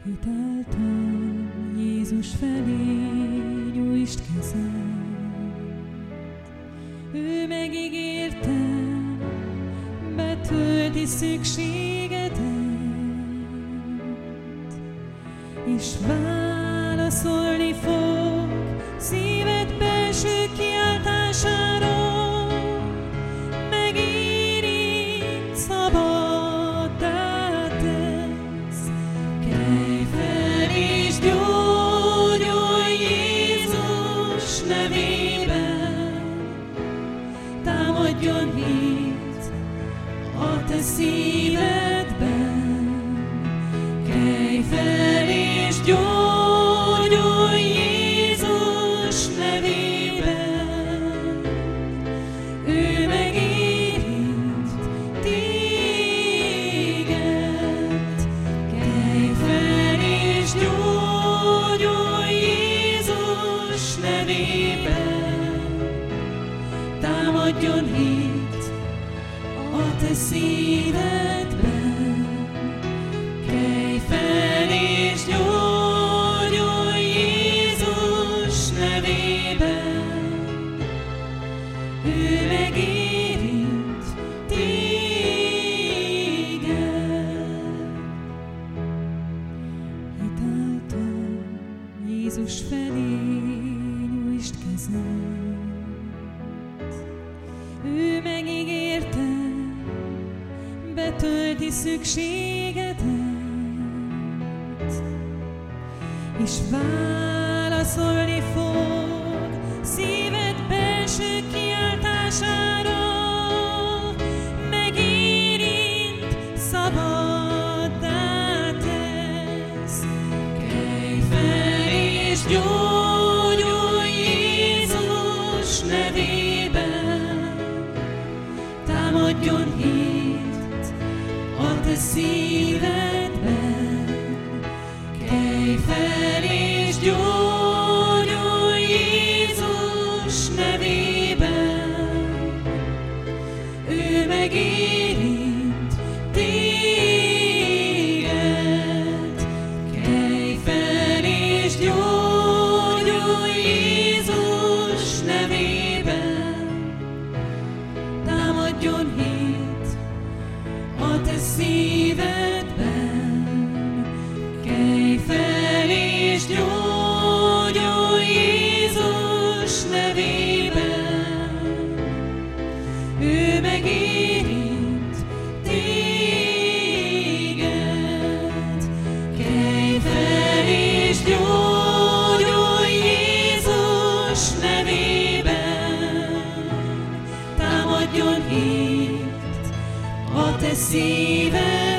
Hitáltal Jézus felé nyújtsd kezed. Ő megígérte, betölti szükségedet, és válaszolni fog szíved belső kiáltására. Megérint, szabaddá tesz. Kelj fel és gyógyulj Jézus nevében. Támadjon hit a te szívedben. Kelj fel és gyógyulj Jézus nevében. Ő megérint téged. Kelj fel és gyógyulj Jézus nevében. Támadjon hit a te szívedben. Kelj fel és gyógyulj Jézus nevében. Ő megérint téged. Hitáltal Jézus felé nyújtsd kezed. Ő megígérte, betölti szükségedet, és válaszolni fog szíved belső kiáltására. Megérint, szabaddá tesz. Kelj fel és gyógyulj Jézus nevében. Támadjon hit a te szívedben. Kelj fel és gyógyulj Jézus nevében. Ő megérint téged. Kelj fel és gyógyulj Jézus nevében. Támadjon hit a te szívedben. Kelj fel és gyógyulj Jézus nevében. Ő megérint téged. Kelj fel és gyógyulj Jézus nevében. Támadjon hit a te szíved.